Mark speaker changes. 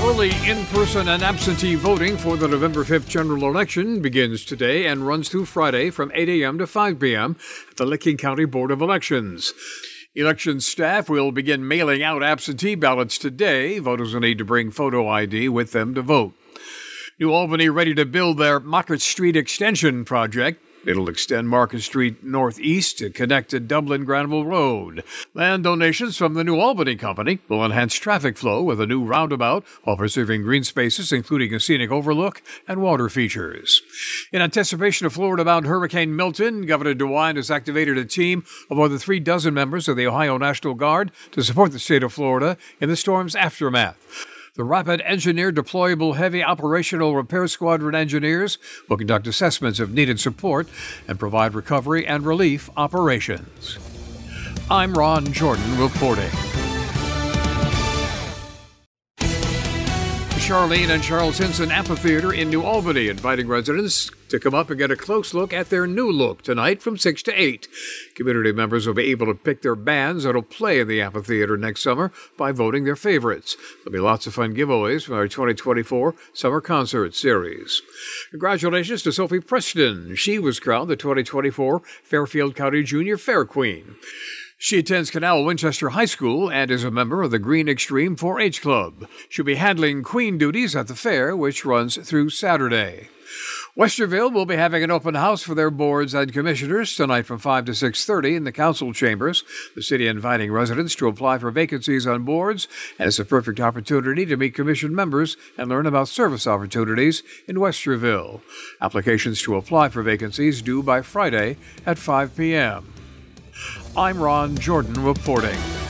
Speaker 1: Early in-person and absentee voting for the November 5th general election begins today and runs through Friday from 8 a.m. to 5 p.m. at the Licking County Board of Elections. Election staff will begin mailing out absentee ballots today. Voters will need to bring photo ID with them to vote. New Albany ready to build their Market Street Extension project. It'll extend Market Street northeast to connect to Dublin Granville Road. Land donations from the New Albany Company will enhance traffic flow with a new roundabout while preserving green spaces, including a scenic overlook and water features. In anticipation of Florida-bound Hurricane Milton, Governor DeWine has activated a team of more than 3 dozen members of the Ohio National Guard to support the state of Florida in the storm's aftermath. The Rapid Engineer Deployable Heavy Operational Repair Squadron engineers will conduct assessments of needed support and provide recovery and relief operations. I'm Ron Jordan reporting. Charlene and Charles Hinson Amphitheater in New Albany, inviting residents to come up and get a close look at their new look tonight from 6 to 8. Community members will be able to pick their bands that will play in the amphitheater next summer by voting their favorites. There'll be lots of fun giveaways from our 2024 Summer Concert Series. Congratulations to Sophie Preston. She was crowned the 2024 Fairfield County Junior Fair Queen. She attends Canal Winchester High School and is a member of the Green Extreme 4-H Club. She'll be handling queen duties at the fair, which runs through Saturday. Westerville will be having an open house for their boards and commissioners tonight from 5 to 6:30 in the council chambers. The city inviting residents to apply for vacancies on boards, and it's a perfect opportunity to meet commission members and learn about service opportunities in Westerville. Applications to apply for vacancies due by Friday at 5 p.m. I'm Ron Jordan reporting.